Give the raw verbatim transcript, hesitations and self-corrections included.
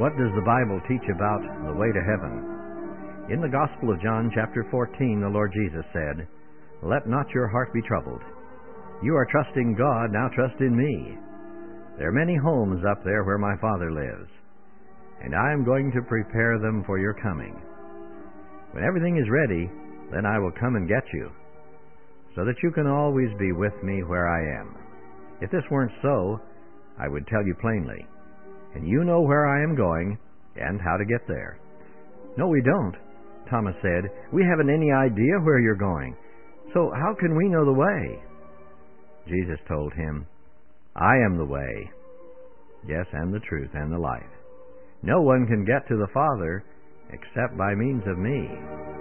What does the Bible teach about the way to heaven? In the Gospel of John, chapter fourteen, the Lord Jesus said, "Let not your heart be troubled. You are trusting God, now trust in me. There are many homes up there where my Father lives, and I am going to prepare them for your coming. When everything is ready, then I will come and get you, so that you can always be with me where I am. If this weren't so, I would tell you plainly, and you know where I am going and how to get there." "No, we don't," Thomas said. "We haven't any idea where you're going, so how can we know the way?" Jesus told him, "I am the way, yes, and the truth, and the life. No one can get to the Father except by means of me."